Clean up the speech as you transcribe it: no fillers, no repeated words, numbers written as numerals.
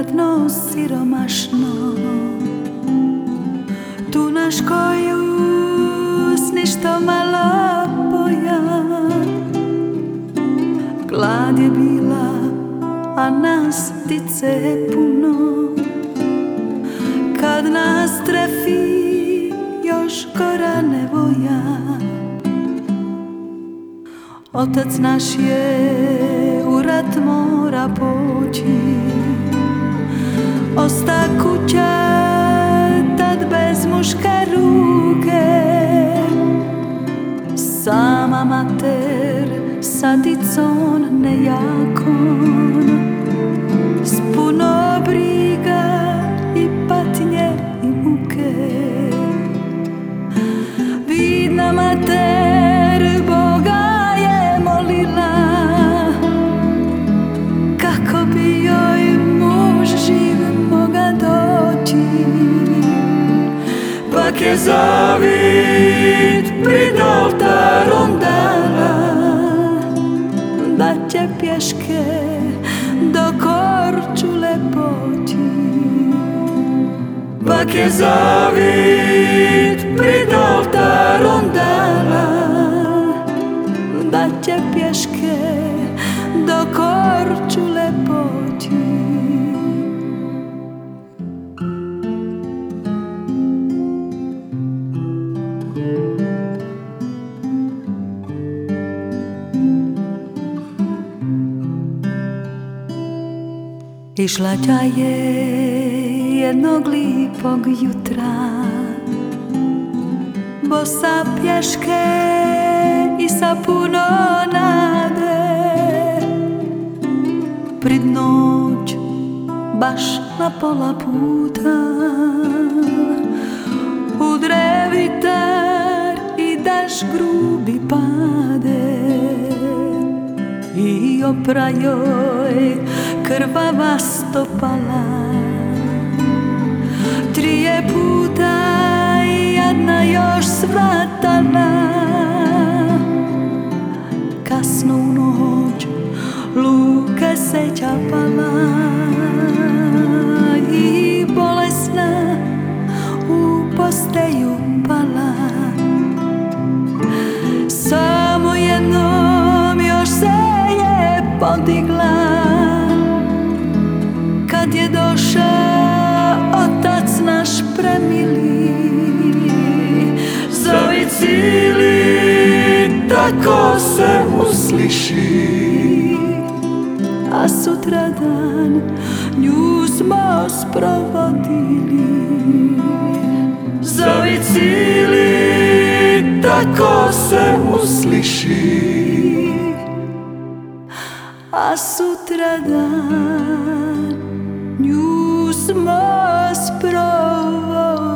jadno siromašno, tu naš koju s ništo malo boja. Glad je bila, a nas dice puno, kad nas trefi još gora nevoja. Otac naš je u rat mora poći, osta kuća tad bez muške ruke. Sama mater sa dicom nejakom, s puno briga i patnje i muke. Vidna mater Boga je molila, kako bi joj muž živ moga doći. Pak je zavit pred oltarom dala, da će pješke do Korčule poći. Pak je zavit pred oltarom dala, da će pješke do Korčule poći. Išla ća je jednog lipog jutra, bosa pješke i sa puno nade. Pred noć, baš na pola puta, udre vitar i daš grubi pade. I opra joj krvava stopala, 3 puta jadna još svatala. Kasno u noć luke se čapala i bolesna u posteju pala. Samo jednom još se je podigla, kad je došao otac naš premili. Zovi cili, tako se usliši, a sutradan nju smo sprovodili. Zovi cili, tako se usliši, a sutradan nju smo sprovodili.